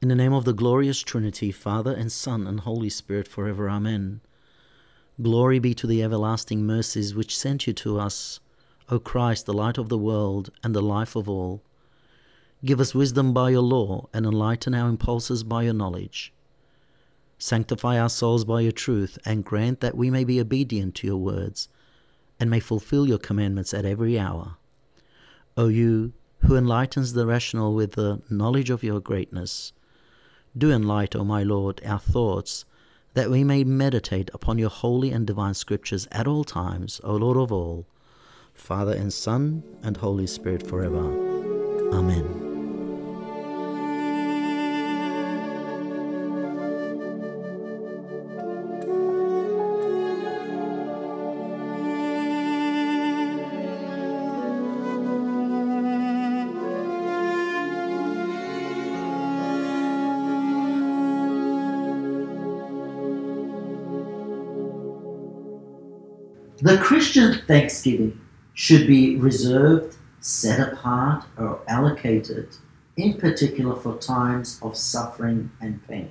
In the name of the glorious Trinity, Father and Son and Holy Spirit, forever. Amen. Glory be to the everlasting mercies which sent you to us, O Christ, the light of the world and the life of all. Give us wisdom by your law, and enlighten our impulses by your knowledge. Sanctify our souls by your truth, and grant that we may be obedient to your words, and may fulfill your commandments at every hour. O you, who enlightens the rational with the knowledge of your greatness, do enlighten, O my Lord, our thoughts, that we may meditate upon your holy and divine scriptures at all times, O Lord of all, Father and Son and Holy Spirit, forever. Amen. The Christian Thanksgiving should be reserved, set apart, or allocated, in particular for times of suffering and pain.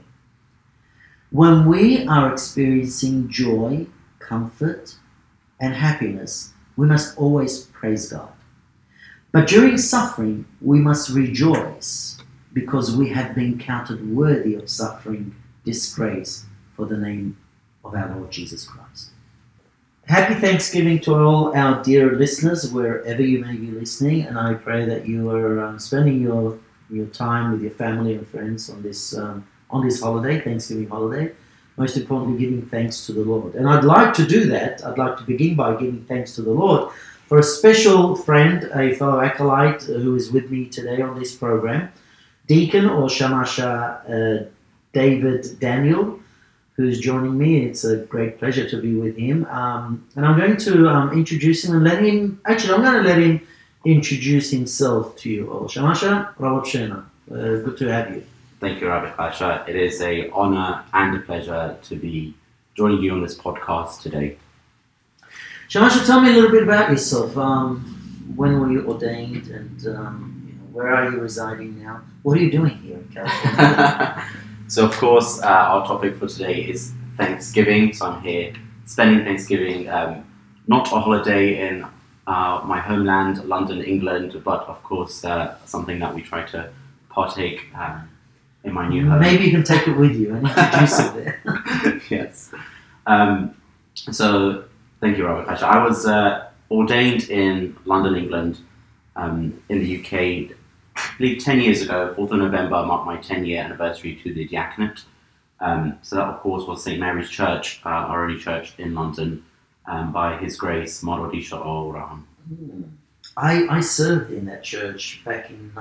When we are experiencing joy, comfort, and happiness, we must always praise God. But during suffering, we must rejoice because we have been counted worthy of suffering disgrace for the name of our Lord Jesus Christ. Happy Thanksgiving to all our dear listeners, wherever you may be listening, and I pray that you are spending your time with your family and friends on this holiday, Thanksgiving holiday. Most importantly, giving thanks to the Lord. And I'd like to do that. I'd like to begin by giving thanks to the Lord for a special friend, a fellow acolyte who is with me today on this program, Deacon or Shamasha David Daniel, who's joining me. It's a great pleasure to be with him. And I'm going to introduce him and I'm going to let him introduce himself to you all. Shamasha, Rabbi Shena, good to have you. Thank you, Rabbi Pasha. It is an honor and a pleasure to be joining you on this podcast today. Shamasha, tell me a little bit about yourself. When were you ordained, and where are you residing now? What are you doing here in California? So, of course, our topic for today is Thanksgiving. So I'm here spending Thanksgiving, not a holiday in my homeland, London, England, but of course something that we try to partake in my new home. Maybe you can take it with you and introduce it there. Yes. So, thank you, Robert Pasha. I was ordained in London, England, in the UK, I believe 10 years ago. 4th of November marked my 10-year anniversary to the diaconate. So that, of course, was St. Mary's Church, our only church in London, by His Grace, Marodisha O'Raham. I served in that church back in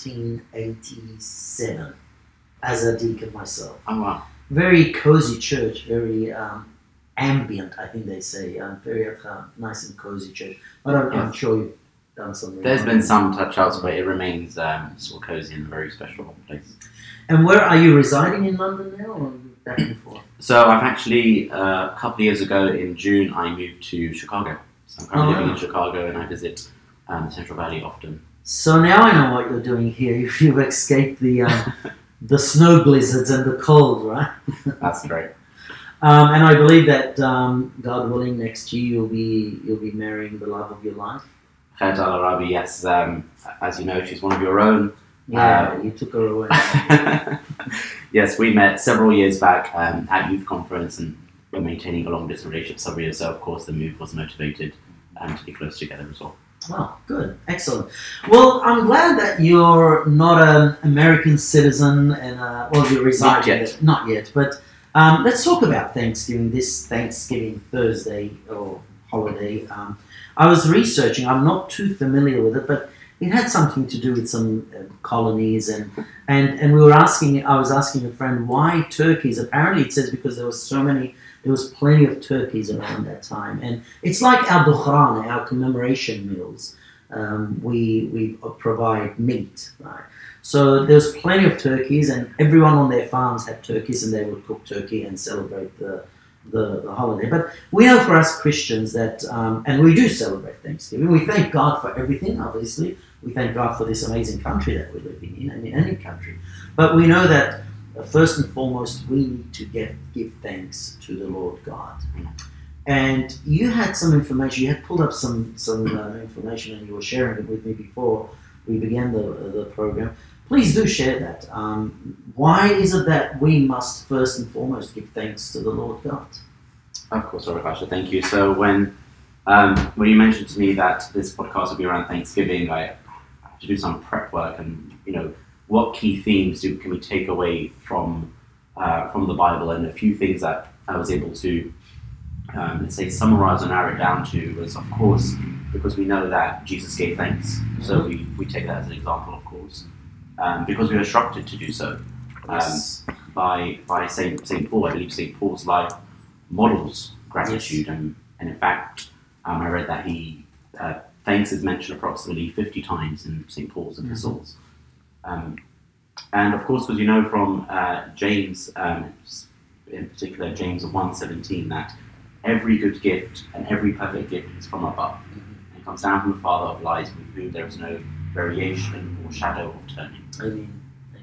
1987 as a deacon myself. Oh, wow. Very cozy church, very ambient, I think they say. Very nice and cozy church. But I'm sure you've done something. There's been some touch-outs, but it remains still cozy and a very special place. And where are you residing in London now, or back before? So I've actually, a couple of years ago in June, I moved to Chicago. So I'm currently living in Chicago, and I visit the Central Valley often. So now I know what you're doing here. You've escaped the snow blizzards and the cold, right? That's great. And I believe that God willing, next year you'll be marrying the love of your life. Khair Al-Arabi, yes. As you know, she's one of your own. Yeah, you took her away. Yes, we met several years back at youth conference, and we're maintaining a long-distance relationship several years. So, of course, the move was motivated to be close together as well. Oh, good. Excellent. Well, I'm glad that you're not an American citizen and, you're residing. Not yet. But let's talk about Thanksgiving, this Thanksgiving Thursday or holiday. I was researching. I'm not too familiar with it, but it had something to do with some colonies and we were asking. I was asking a friend why turkeys. Apparently, it says because there was plenty of turkeys around that time, and it's like our dukhran, our commemoration meals. We provide meat, right? So there's plenty of turkeys, and everyone on their farms had turkeys, and they would cook turkey and celebrate the holiday. But we know for us Christians that, and we do celebrate Thanksgiving. We thank God for everything, obviously. We thank God for this amazing country that we're living in, and in any country. But we know that first and foremost, we need to give thanks to the Lord God. And you had some information, you had pulled up some information, and you were sharing it with me before we began the program. Please do share that. Why is it that we must first and foremost give thanks to the Lord God? Of course, Robert Pasha, thank you. So when you mentioned to me that this podcast would be around Thanksgiving, I had to do some prep work, and what key themes can we take away from the Bible, and a few things that I was able to let's say summarize or narrow it down to was, of course, because we know that Jesus gave thanks, so we take that as an example, of course, because we are instructed to do so by Saint Paul. I believe Saint Paul's life models gratitude, and in fact, I read that he thanks is mentioned approximately 50 times in Saint Paul's epistles. And of course, because from James, in particular James 1:17, that every good gift and every perfect gift is from above, and comes down from the Father of lights, with whom there is no variation or shadow of turning. Amen.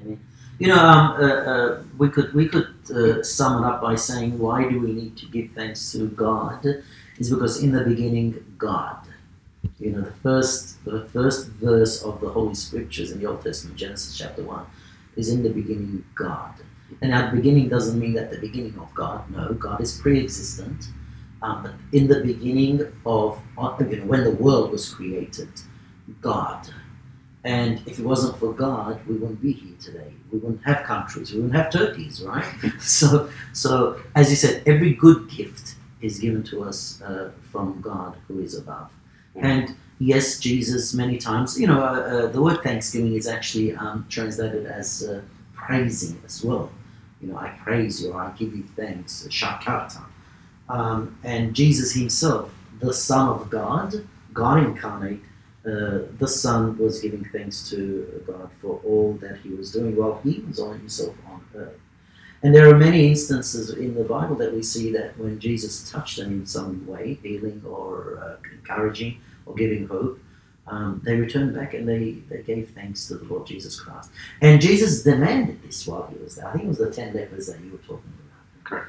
We could sum it up by saying, why do we need to give thanks to God? Is because in the beginning, God. The first verse of the Holy Scriptures in the Old Testament, Genesis chapter 1, is in the beginning, God. And now the beginning doesn't mean that the beginning of God. No, God is pre-existent. But in the beginning of, when the world was created, God. And if it wasn't for God, we wouldn't be here today. We wouldn't have countries. We wouldn't have turkeys, right? So as you said, every good gift is given to us from God who is above. And yes, Jesus many times, the word thanksgiving is actually translated as praising as well. I praise you, or I give you thanks, shakata. And Jesus himself, the Son of God, God incarnate, the Son was giving thanks to God for all that he was doing while he was on himself on earth. And there are many instances in the Bible that we see that when Jesus touched them in some way, healing or encouraging or giving hope, they returned back and they gave thanks to the Lord Jesus Christ. And Jesus demanded this while he was there. I think it was the 10 lepers that you were talking about. Correct.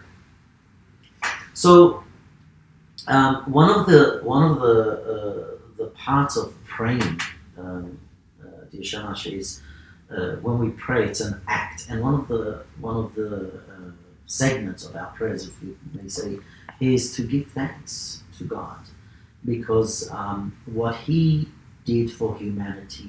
So one of the parts of praying, dear Shamash, is when we pray, it's an act, and one of the segments of our prayers, if we may say, is to give thanks to God, because what He did for humanity,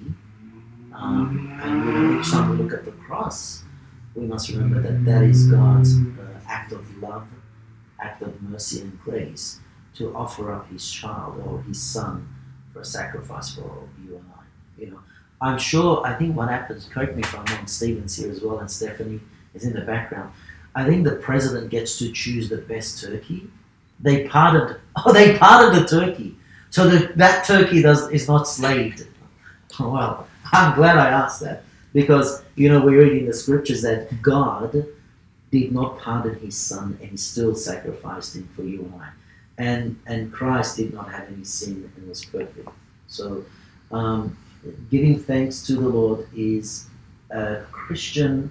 and each time we look at the cross, we must remember that is God's act of love, act of mercy and grace to offer up His child or His Son for a sacrifice for you and I. I'm sure, I think what happens, correct me if I'm wrong, Stephen's here as well, and Stephanie is in the background. I think the president gets to choose the best turkey. They parted the turkey. So that turkey is not slaved. Well, I'm glad I asked that, because, we read in the scriptures that God did not pardon His Son, and He still sacrificed Him for you and I. And Christ did not have any sin and was perfect. So giving thanks to the Lord is a Christian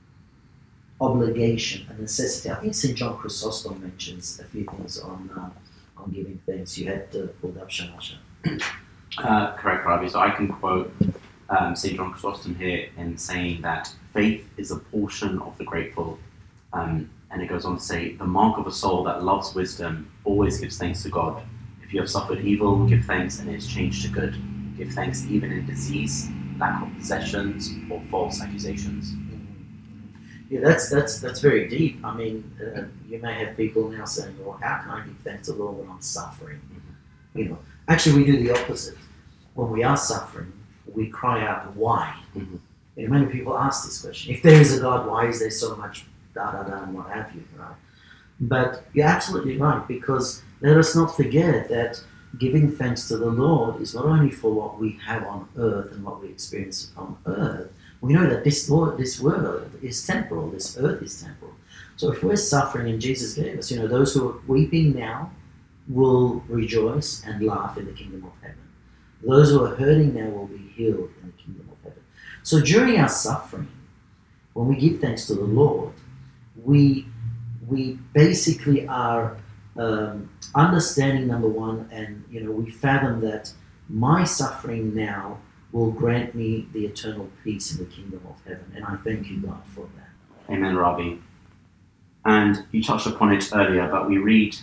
obligation, a necessity. I think St. John Chrysostom mentions a few things on giving thanks. You had pulled up, Shanasha. Correct, Ravi. So I can quote St. John Chrysostom here in saying that faith is a portion of the grateful. And it goes on to say, the mark of a soul that loves wisdom always gives thanks to God. If you have suffered evil, give thanks and it is changed to good. Give thanks even in disease, lack of possessions, or false accusations. Yeah, that's very deep. I mean, you may have people now saying, well, how can I give thanks to the Lord when I'm suffering? Actually we do the opposite. When we are suffering, we cry out, why? Many people ask this question. If there is a God, why is there so much and what have you, right? But you're absolutely right, because let us not forget that giving thanks to the Lord is not only for what we have on earth and what we experience on earth. We know that this world is temporal, this earth is temporal. So if we're suffering, and Jesus gave us, those who are weeping now will rejoice and laugh in the kingdom of heaven. Those who are hurting now will be healed in the kingdom of heaven. So during our suffering, when we give thanks to the Lord, we basically are understanding, number one, and we fathom that my suffering now will grant me the eternal peace in the kingdom of heaven. And I thank you, God, for that. Amen, Robbie. And you touched upon it earlier, but we read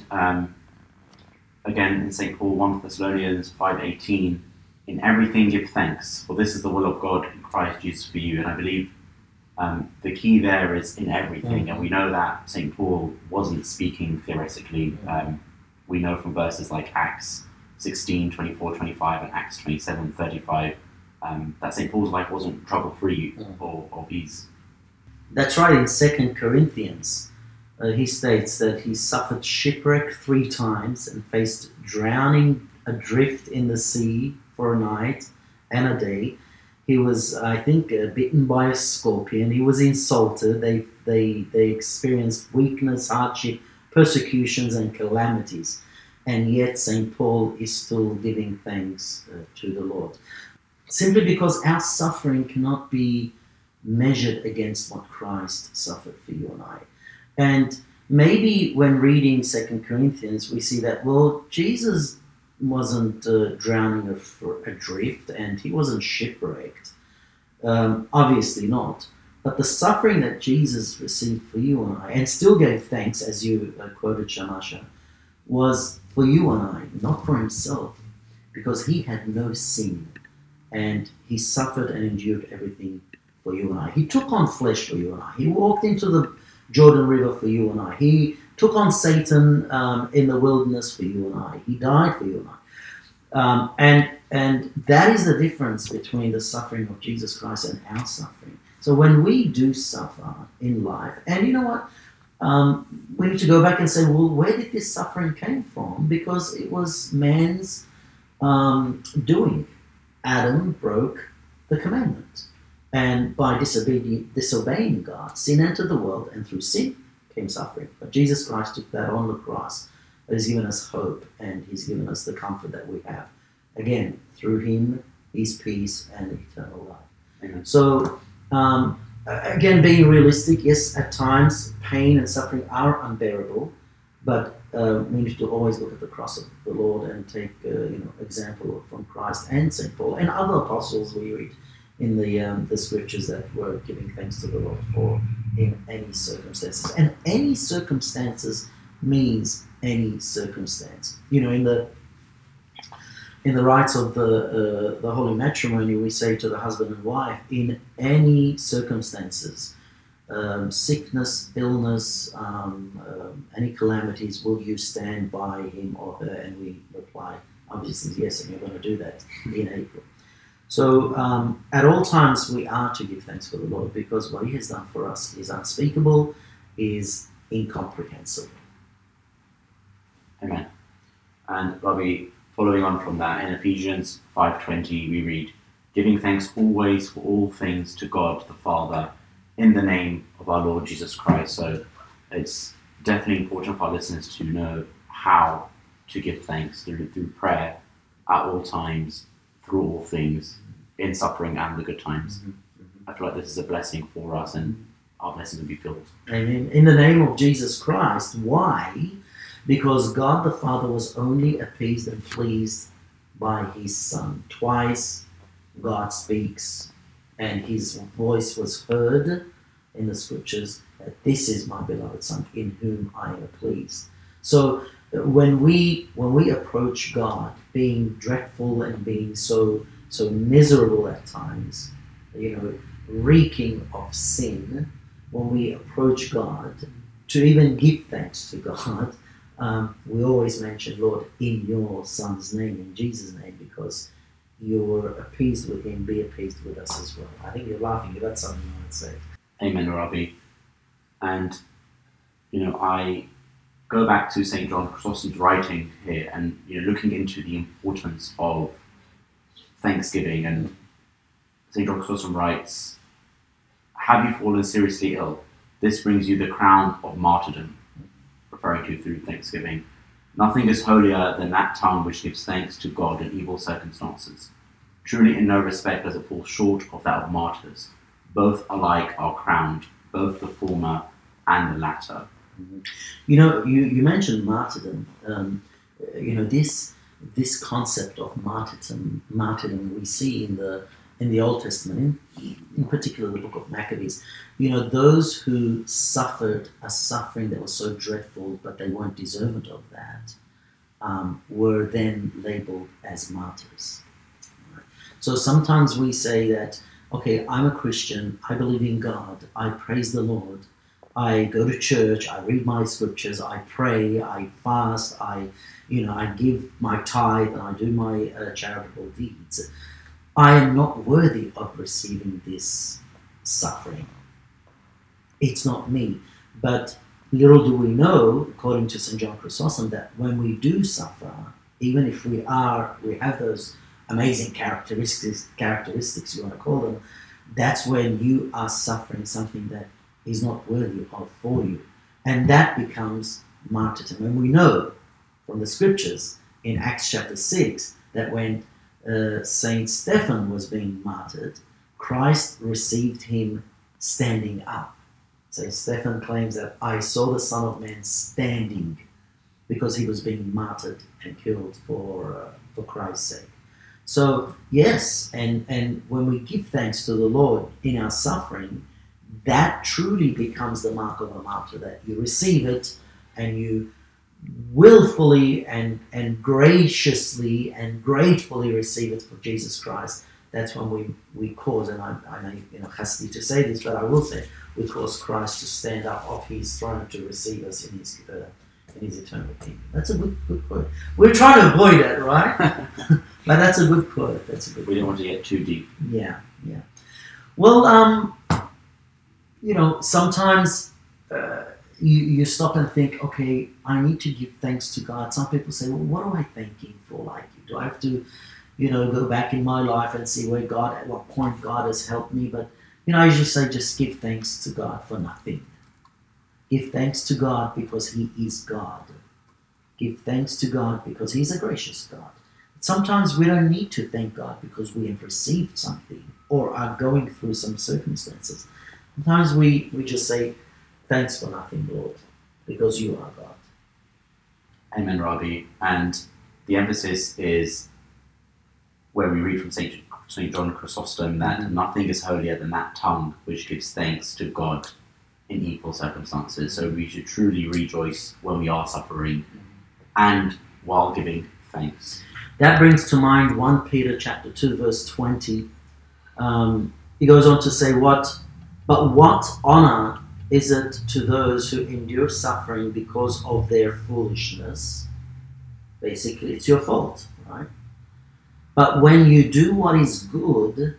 again in St. Paul 1 Thessalonians 5:18, in everything give thanks, for this is the will of God in Christ Jesus for you. And I believe the key there is in everything. And we know that St. Paul wasn't speaking theoretically. We know from verses like Acts 16:24-25 and Acts 27:35 that St. Paul's life wasn't trouble-free or ease. That's right. In 2 Corinthians, he states that he suffered shipwreck 3 times and faced drowning adrift in the sea for a night and a day. He was, I think, bitten by a scorpion. He was insulted. They experienced weakness, hardship, persecutions, and calamities. And yet St. Paul is still giving thanks to the Lord. Simply because our suffering cannot be measured against what Christ suffered for you and I. And maybe when reading 2 Corinthians, we see that, well, Jesus wasn't drowning adrift and he wasn't shipwrecked. Obviously not. But the suffering that Jesus received for you and I, and still gave thanks, as you quoted Shamasha, was for you and I, not for himself, because he had no sin and he suffered and endured everything for you and I. He took on flesh for you and I. He walked into the Jordan River for you and I. He took on Satan in the wilderness for you and I. He died for you and I. And that is the difference between the suffering of Jesus Christ and our suffering. So when we do suffer in life, and you know what, we need to go back and say, well, where did this suffering came from? Because it was man's doing. Adam broke the commandment. And by disobeying God, sin entered the world, and through sin came suffering. But Jesus Christ took that on the cross. He's given us hope, and he's given us the comfort that we have. Again, through him is peace and eternal life. Amen. So, again, being realistic, yes, at times pain and suffering are unbearable, but we need to always look at the cross of the Lord and take example from Christ and St. Paul and other apostles we read in the scriptures that were giving thanks to the Lord for in any circumstances. And any circumstances means any circumstance. In the rites of the holy matrimony, we say to the husband and wife, in any circumstances, sickness, illness, any calamities, will you stand by him or her? And we reply, obviously, yes, and you're going to do that in April. So at all times we are to give thanks for the Lord, because what he has done for us is unspeakable, is incomprehensible. Amen. And Robbie, following on from that, in Ephesians 5:20 we read, giving thanks always for all things to God the Father in the name of our Lord Jesus Christ. So it's definitely important for our listeners to know how to give thanks through prayer at all times, through all things, in suffering and the good times. I feel like this is a blessing for us, and our blessings will be filled. Amen. In the name of Jesus Christ. Why? Because God the Father was only appeased and pleased by his Son. Twice God speaks, and his voice was heard in the scriptures, that this is my beloved Son, in whom I am pleased. So when we approach God, being dreadful and being so miserable at times, reeking of sin, when we approach God to even give thanks to God, we always mention, Lord, in your Son's name, in Jesus' name, because you're appeased with him, be appeased with us as well. I think you're laughing, but that's something I would say. Amen, Robbie. And, I go back to St. John Chrysostom's writing here and, looking into the importance of thanksgiving. And St. John Chrysostom writes, have you fallen seriously ill? This brings you the crown of martyrdom, referring to through thanksgiving. Nothing is holier than that tongue which gives thanks to God in evil circumstances. Truly in no respect does it fall short of that of martyrs. both alike are crowned, both the former and the latter. You know, you mentioned martyrdom. This concept of martyrdom we see in the Old Testament, in particular the book of Maccabees. You know, those who suffered a suffering that was so dreadful, but they weren't deserving of that, were then labeled as martyrs. So sometimes we say that, okay, I'm a Christian, I believe in God, I praise the Lord, I go to church, I read my scriptures, I pray, I fast, I give my tithe and I do my charitable deeds. I am not worthy of receiving this suffering. It's not me. But little do we know, according to St. John Chrysostom, that when we do suffer, even if we have those amazing characteristics you want to call them, that's when you are suffering something that is not worthy of for you. And that becomes martyrdom. And we know from the scriptures in Acts chapter 6 that when Saint Stephen was being martyred, Christ received him standing up. Saint Stephen claims that I saw the Son of Man standing because he was being martyred and killed for Christ's sake. So yes, and when we give thanks to the Lord in our suffering, that truly becomes the mark of a martyr, that you receive it and you willfully and graciously and gratefully receive it for Jesus Christ. That's when we cause, and I may hesitate to say this, but I will say, we cause Christ to stand up off his throne to receive us in his eternal kingdom. That's a good quote. We're trying to avoid it, right? But that's a good quote. We don't want to get too deep. Yeah. Well, sometimes you stop and think, okay, I need to give thanks to God. Some people say, well, what am I thanking for? Like, do I have to, go back in my life and see at what point God has helped me? But, I usually say just give thanks to God for nothing. Give thanks to God because he is God. Give thanks to God because he's a gracious God. Sometimes we don't need to thank God because we have received something or are going through some circumstances. Sometimes we just say, thanks for nothing, Lord, because you are God. Amen, Rabbi. And the emphasis is where we read from St. John Chrysostom that nothing is holier than that tongue which gives thanks to God in equal circumstances. So we should truly rejoice when we are suffering and while giving thanks. That brings to mind 1 Peter chapter 2, verse 20. He goes on to say, But what honor is it to those who endure suffering because of their foolishness? Basically, it's your fault, right? But when you do what is good,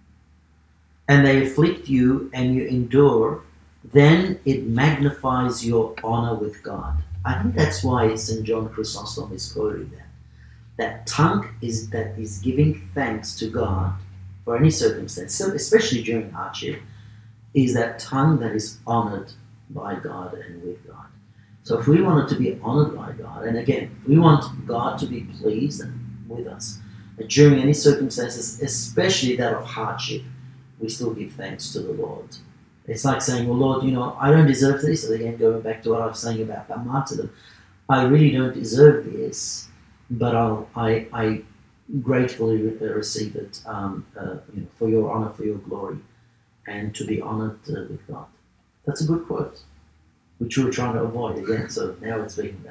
and they afflict you and you endure, then it magnifies your honor with God. I think that's why St. John Chrysostom is quoting that. That tongue is giving thanks to God for any circumstance, so especially during hardship, is that tongue that is honored by God and with God. So if we want it to be honored by God, and again, if we want God to be pleased with us, during any circumstances, especially that of hardship, we still give thanks to the Lord. It's like saying, well, Lord, I don't deserve this. So again, going back to what I was saying about martyrdom, I really don't deserve this, but I gratefully receive it for your honor, for your glory, and to be honored with God. That's a good quote, which we were trying to avoid again, so now it's being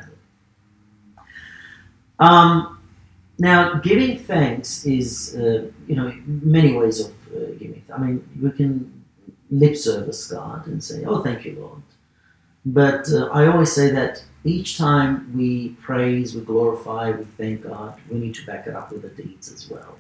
valid. Now, giving thanks is, many ways of giving. I mean, we can lip service God and say, oh, thank you, Lord. But I always say that each time we praise, we glorify, we thank God, we need to back it up with the deeds as well.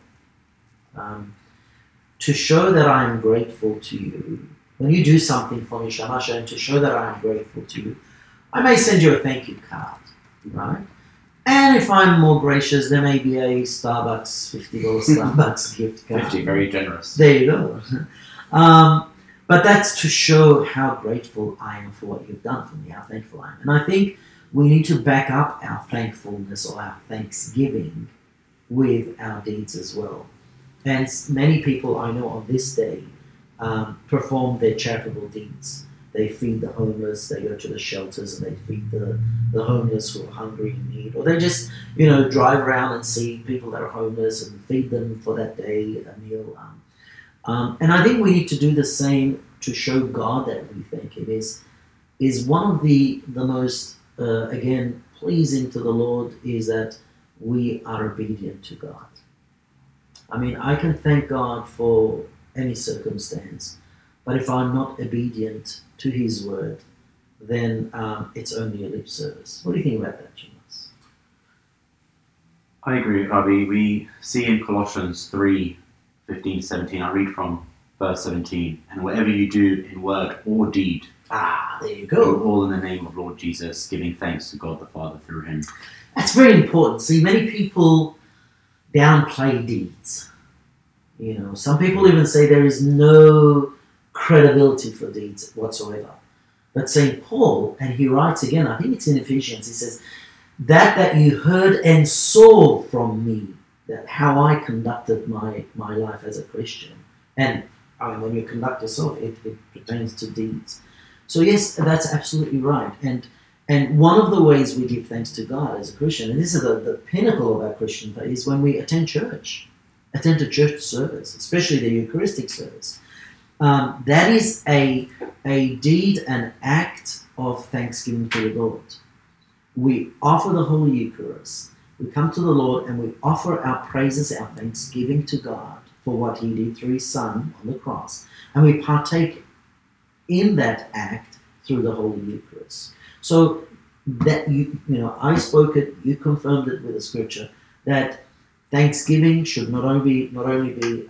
To show that I am grateful to you, when you do something for me, Shamasha, and to show that I am grateful to you, I may send you a thank you card, right? And if I'm more gracious, there may be a Starbucks, $50 Starbucks gift card. 50, very generous. There you go. But that's to show how grateful I am for what you've done for me, how thankful I am. And I think we need to back up our thankfulness or our thanksgiving with our deeds as well. And many people I know on this day perform their charitable deeds. They feed the homeless, they go to the shelters and they feed the homeless who are hungry and need, or they just, drive around and see people that are homeless and feed them for that day a meal. And I think we need to do the same to show God that we thank Him. Is one of the most, again, pleasing to the Lord is that we are obedient to God. I mean, I can thank God for any circumstance, but if I'm not obedient to His word, then it's only a lip service. What do you think about that, Jonas? I agree, Rabbi. We see in Colossians 3:15-17, I read from verse 17, and whatever you do in word or deed, There you do go. all in the name of Lord Jesus, giving thanks to God the Father through Him. That's very important. See, many people downplay deeds. Some people even say there is no credibility for deeds whatsoever. But St. Paul, and he writes again, I think it's in Ephesians, he says, that you heard and saw from me, that how I conducted my life as a Christian. And I mean, when you conduct yourself, it pertains to deeds. So yes, that's absolutely right. And one of the ways we give thanks to God as a Christian, and this is the pinnacle of our Christian faith, is when we attend church. Attend a church service, especially the Eucharistic service. That is a deed, an act of thanksgiving to the Lord. We offer the Holy Eucharist. We come to the Lord and we offer our praises, our thanksgiving to God for what He did through His Son on the cross. And we partake in that act through the Holy Eucharist. So that I spoke it, you confirmed it with the Scripture, that Thanksgiving should not only be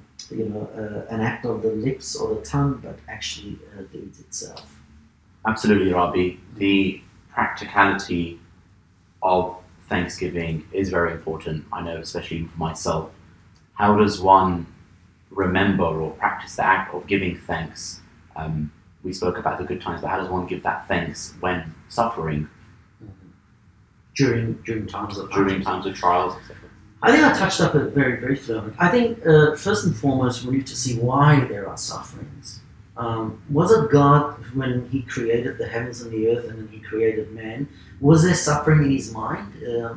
an act of the lips or the tongue, but actually deeds itself. Absolutely, Rabbi. The practicality of Thanksgiving is very important. I know, especially for myself. How does one remember or practice the act of giving thanks? We spoke about the good times, but how does one give that thanks when suffering? During times of trials, etc. I think I touched up it very briefly. I think first and foremost we need to see why there are sufferings. Was it God, when He created the heavens and the earth and then He created man, was there suffering in His mind?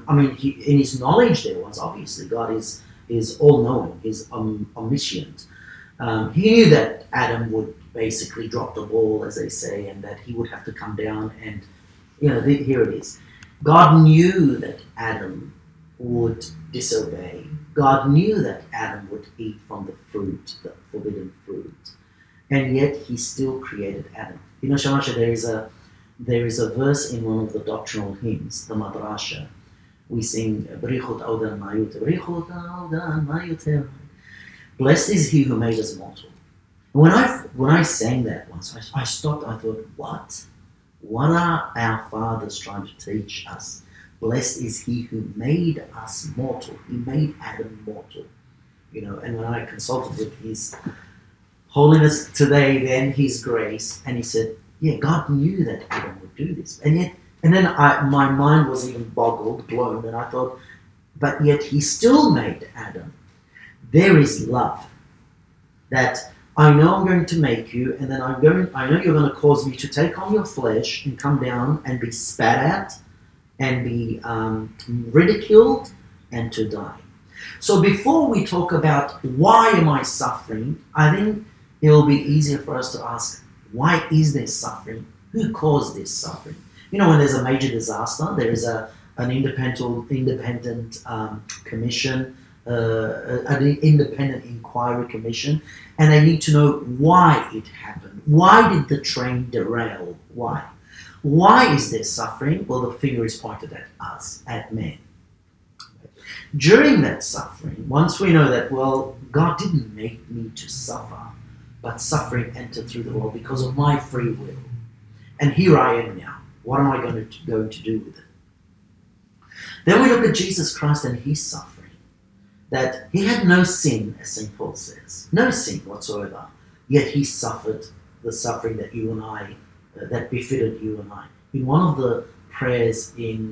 In His knowledge there was, obviously. God is all-knowing, He's omniscient. He knew that Adam would basically drop the ball, as they say, and that he would have to come down and, here it is. God knew that Adam would disobey. God knew that Adam would eat from the fruit, the forbidden fruit, and yet He still created Adam. Shamasha, there is a verse in one of the doctrinal hymns, the Madrasha. We sing Brichot Audan Mayut, Brichot Audan Mayut. Blessed is He who made us mortal. And when I sang that once, I stopped. I thought, what? What are our fathers trying to teach us? Blessed is He who made us mortal. He made Adam mortal. And when I consulted with His Holiness today, then His grace, and he said, yeah, God knew that Adam would do this. And then my mind was even blown, and I thought, but yet He still made Adam. There is love. That I know I'm going to make you, and then I know you're going to cause me to take on your flesh and come down and be spat at and be ridiculed and to die. So before we talk about why am I suffering, I think it will be easier for us to ask, why is there suffering? Who caused this suffering? When there's a major disaster, there is an independent commission, an independent inquiry commission, and they need to know why it happened. Why did the train derail? Why? Why is there suffering? Well, the finger is pointed at us, at men. During that suffering, once we know that, well, God didn't make me to suffer, but suffering entered through the world because of my free will. And here I am now. What am I going to do with it? Then we look at Jesus Christ and His suffering. That He had no sin, as St. Paul says, no sin whatsoever, yet He suffered the suffering that you and I, that befitted you and I. In one of the prayers in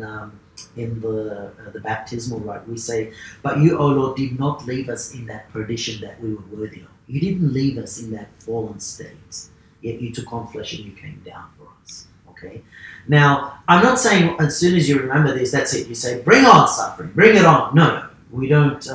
the baptismal rite, we say, but You, O Lord, did not leave us in that perdition that we were worthy of. you didn't leave us in that fallen state. Yet you took on flesh and you came down for us. Okay? Now, I'm not saying as soon as you remember this, that's it. You say, bring on suffering, bring it on. No. We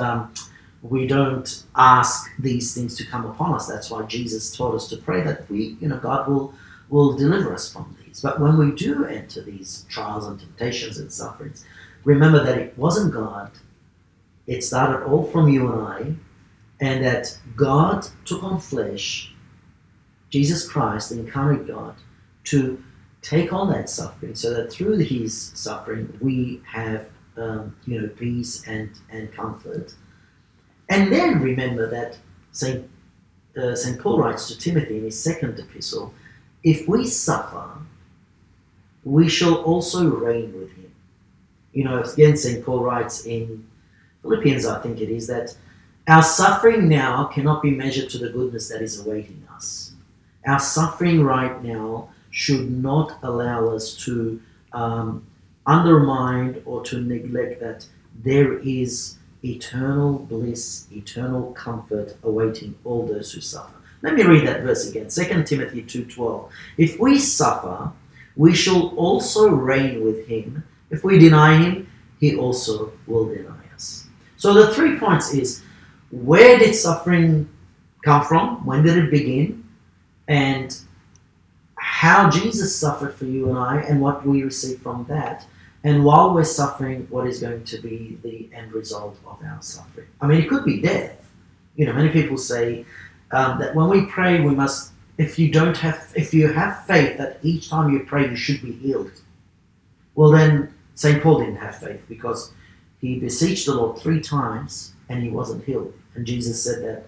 don't ask these things to come upon us. That's why Jesus taught us to pray that God will deliver us from these. But when we do enter these trials and temptations and sufferings, remember that it wasn't God. It started all from you and I, and that God took on flesh, Jesus Christ, the incarnate God, to take on that suffering, so that through his suffering we have peace and comfort. And then remember that St. Paul writes to Timothy in his second epistle, if we suffer, we shall also reign with him. Again, St. Paul writes in Philippians, I think it is, that our suffering now cannot be measured to the goodness that is awaiting us. Our suffering right now should not allow us to undermine or to neglect that there is eternal bliss, eternal comfort awaiting all those who suffer. Let me read that verse again, 2 Timothy 2:12. If we suffer, we shall also reign with him. If we deny him, he also will deny us. So the 3 points is, where did suffering come from? When did it begin? And how Jesus suffered for you and I, and what we receive from that. And while we're suffering, what is going to be the end result of our suffering? I mean, it could be death. Many people say that when we pray, we must, if you have faith that each time you pray you should be healed, well then St. Paul didn't have faith, because he beseeched the Lord 3 times and he wasn't healed. And Jesus said that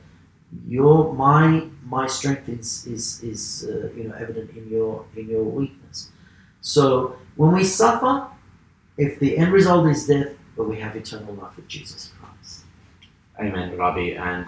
my strength is evident in your weakness. So when we suffer, if the end result is death, but we have eternal life with Jesus Christ. Amen, Rabbi. And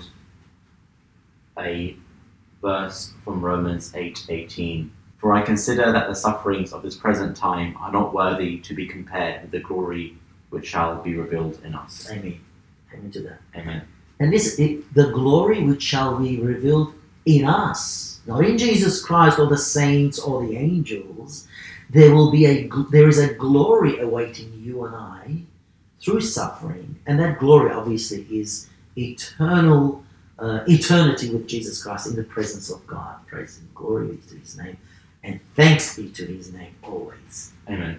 a verse from Romans 8:18. For I consider that the sufferings of this present time are not worthy to be compared with the glory which shall be revealed in us. Amen. Amen to that. Amen. And the glory which shall be revealed in us, not in Jesus Christ or the saints or the angels. There is a glory awaiting you and I through suffering, and that glory obviously is eternity with Jesus Christ in the presence of God. Praise and glory be to his name, and thanks be to his name always. Amen.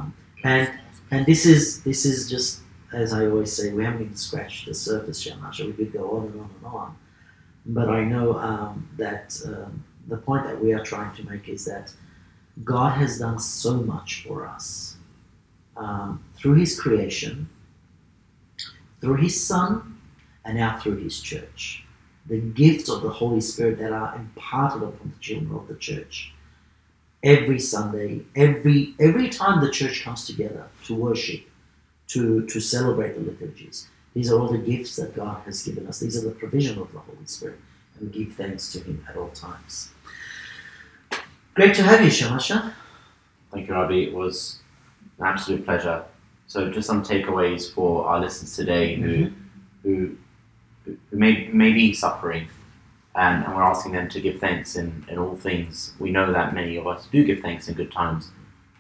And this is just, as I always say, we haven't even scratched the surface, Shamasha. We could go on and on and on. But I know that the point that we are trying to make is that God has done so much for us through his creation, through his Son, and now through his church. The gifts of the Holy Spirit that are imparted upon the children of the church. Every Sunday, every time the church comes together to worship, to celebrate the liturgies, these are all the gifts that God has given us. These are the provision of the Holy Spirit, and we give thanks to him at all times. Great to have you, Shamasha. Thank you, Rabbi. It was an absolute pleasure. So just some takeaways for our listeners today who may be suffering, and we're asking them to give thanks in all things. We know that many of us do give thanks in good times.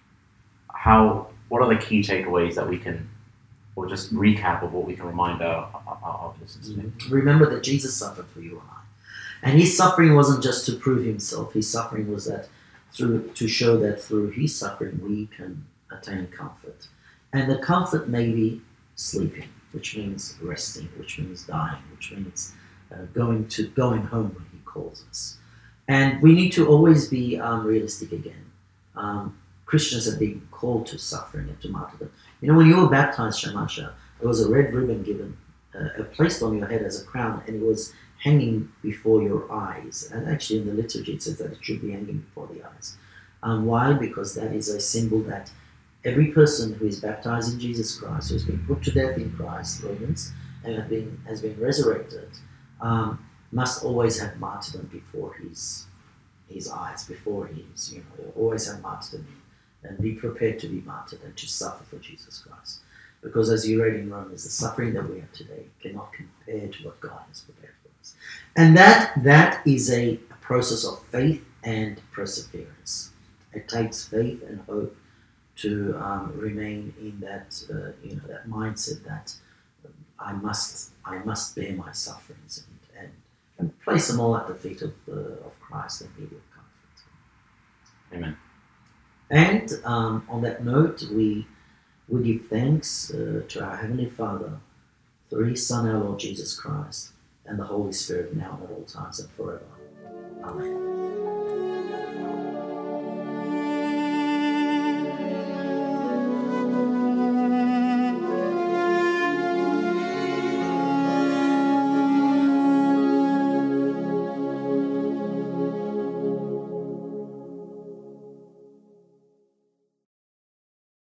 What are the key takeaways that we can, or just recap of what we can remind our listeners today? Remember that Jesus suffered for you and I. And his suffering wasn't just to prove himself. His suffering was that to show that through his suffering we can attain comfort. And the comfort may be sleeping, which means resting, which means dying, which means going home when he calls us. And we need to always be realistic again. Christians have been called to suffering and to martyrdom. When you were baptized, Shamasha, there was a red ribbon given, placed on your head as a crown, and it was hanging before your eyes. And actually in the liturgy it says that it should be hanging before the eyes. Why? Because that is a symbol that every person who is baptized in Jesus Christ, who has been put to death in Christ, Romans, and has been resurrected, must always have martyrdom before his eyes, before his, always have martyrdom and be prepared to be martyred and to suffer for Jesus Christ. Because as you read in Romans, the suffering that we have today cannot compare to what God has prepared for And that is a process of faith and perseverance. It takes faith and hope to remain in that that mindset that I must bear my sufferings and place them all at the feet of Christ, and He will comfort me. Amen. And on that note, we give thanks to our Heavenly Father through His Son, our Lord Jesus Christ, and the Holy Spirit, now and at all times and forever. Amen.